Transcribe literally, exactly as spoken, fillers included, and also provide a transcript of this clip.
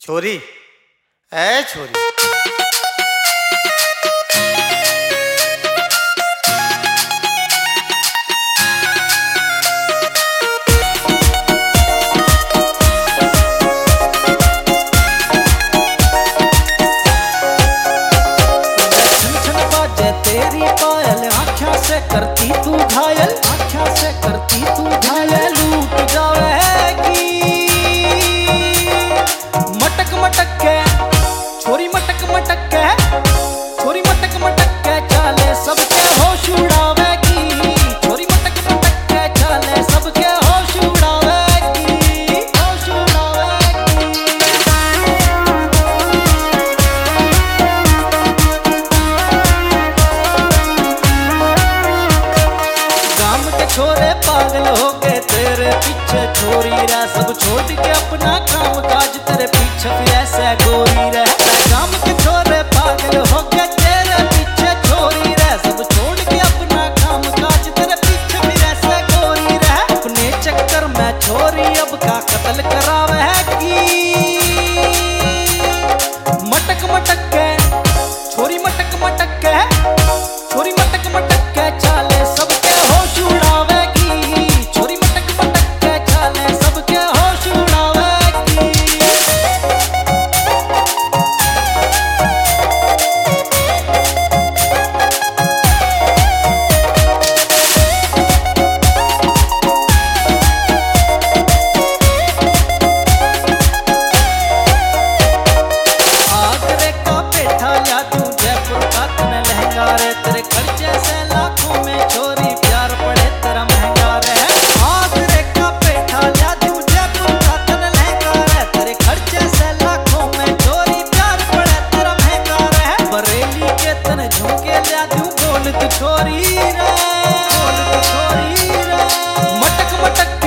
छोरी, ए छोरी। तेरी पायल आँखों से करती तू घायल, आँखों से करती तू घायल, लूट जाएगी मटक मटक के छोरी, मटक मटक के छोरी, मटक मटक के चाले सबके होश उड़ावेगी, छोरी मटक मटक के चाले सबके होश उड़ावेगी, होश उड़ावेगी। गांव के छोरे पागल हो गए तेरे पीछे, छोरी रे सब छोड़ के अपना काम काज तेरे पीछे फिर ऐसे गोरी रे। गांव के छोरे पागल हो गए तेरे पीछे, छोरी रे सब छोड़ के अपना काम काज तेरे पीछे फिर ऐसे गोरी रे। अपने चक्कर में छोरी अब का कत्ल करावेगी, मटक मटक के छोरी, मटक मटक के छोरी, मटक मटक के चाले सबके होश उड़ावेगी, छोरी मटक मटक के चाले सबके होश उड़ावेगी। आगरे का पेठा या तू जयपुर का तने लहंगा रे, तेरे खर्चे से लाखों में छोरी प्यार पड़े तेरा महंगा रे। आगरे का पेठा या तू जयपुर का तने लहंगा रे, तेरे खर्चे से लाखों में छोरी प्यार पड़े तेरा महंगा रे। बरेली के तने झुमके लिया तू गोल तू छोरी रे, गोल तू छोरी रे, मटक मटक